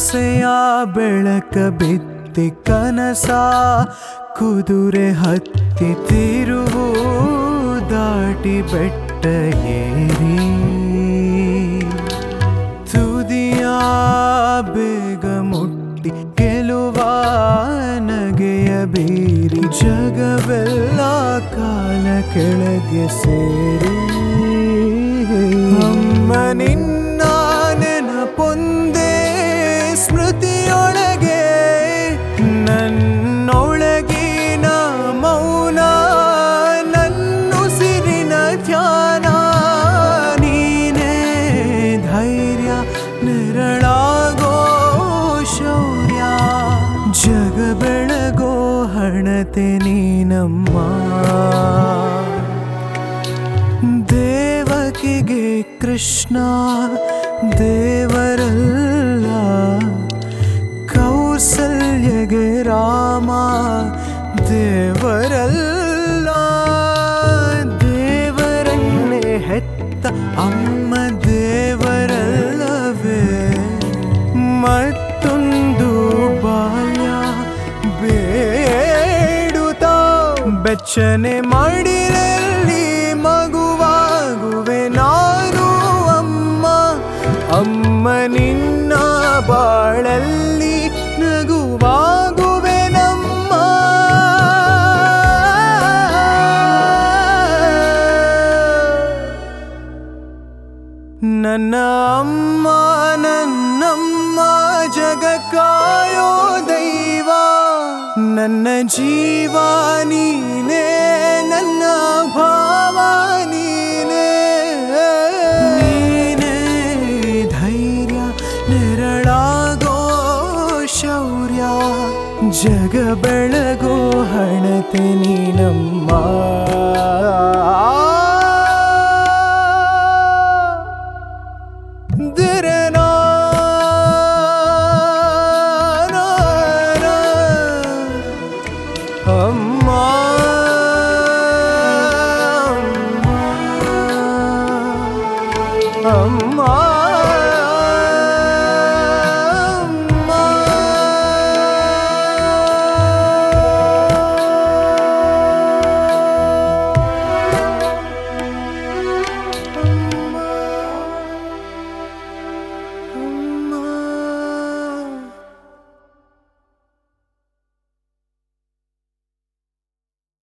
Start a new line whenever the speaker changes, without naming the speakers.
ಆಸೆಯ ಬೆಳಕ ಬಿತ್ತಿ ಕನಸ ಕುದುರೆ ಹತ್ತಿ ತಿರುವು ದಾಟಿ ಬೆಟ್ಟ ಏರಿ ತುದಿಯ ಬೇಗ ಮುಟ್ಟಿ ಗೆಲುವ ನಗೆಯ ಬೀರಿ ಜಗವೆಲ್ಲ ಕಾಲ ಕೆಳಗೆ ಸೇರಿ ಅಮ್ಮ ನಿನ್ನ ನೆನಪೊಂದೇ ಸ್ಮೃತಿಯೊಳಗೆ ನನ್ನೊಳಗಿನ ಮೌನ ನನ್ನುಸಿರಿನ ಧ್ಯಾನ ನೀನೇ ಧೈರ್ಯ ನೆರಳಾಗೋ ಶೌರ್ಯ ಜಗ ಬೆಳಗೋ ಹಣತೆ ನೀನಮ್ಮ ದೇವಕಿಗೆ ಕೃಷ್ಣ ದೇವರಲ್ಲ ಕೌಸಲ್ಯಗೆ ರಾಮ ದೇವರಲ್ಲ ದೇವರನ್ನೇ ಹೆತ್ತ ಅಮ್ಮ ದೇವರಲ್ಲವೇ ಮತ್ತೊಂದು ಬಾಲ್ಯ ಬೇಡುತ್ತಾ ಬೆಚ್ಚನೆ ಮಾಡಿರಲ್ಲಿ ಮಗುವಾಗುವೆ ನಾನು ಅಮ್ಮ ಅಮ್ಮ ನಿನ್ನ ಬಾಳಲ್ಲಿ ನಗುವಾಗುವೆ ನಮ್ಮ ನನ್ನ ಅಮ್ಮ ನನ್ನಮ್ಮ ಜಗ ಕಾಯೋ ದೈವ ನನ್ನ ಜೀವ ನೀನೇ ನನ್ನ ಭಾವ ನೀನೇ ನೀನೇ ಧೈರ್ಯ ನೆರಳಾಗೋ ಶೌರ್ಯ ಜಗ ಬೆಳಗೋ ಹಣತೆ ನೀನಮ್ಮ